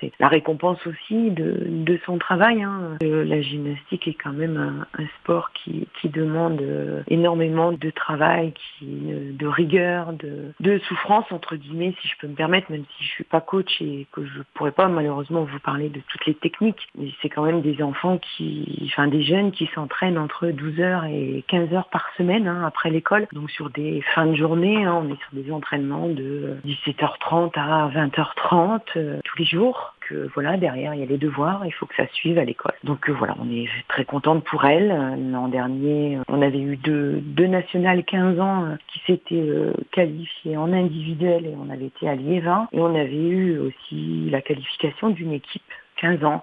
c'est la récompense aussi de son travail. La gymnastique est quand même un sport qui demande énormément de travail, de rigueur, de souffrance entre guillemets, si je peux me permettre, même si je suis pas coach et que je pourrais pas malheureusement vous parler de toutes les techniques. Mais c'est quand même des enfants des jeunes qui s'entraînent entre 12 heures et 15 heures par semaine après l'école. Donc sur des fins de journée, on est sur des entraînements de 17h30 à 20h30 tous les jours. Que voilà, derrière il y a les devoirs, il faut que ça suive à l'école. Donc voilà, on est très contente pour elle. L'an dernier, on avait eu deux nationales 15 ans qui s'étaient qualifiées en individuel et on avait été à Liévin. Et on avait eu aussi la qualification d'une équipe 15 ans.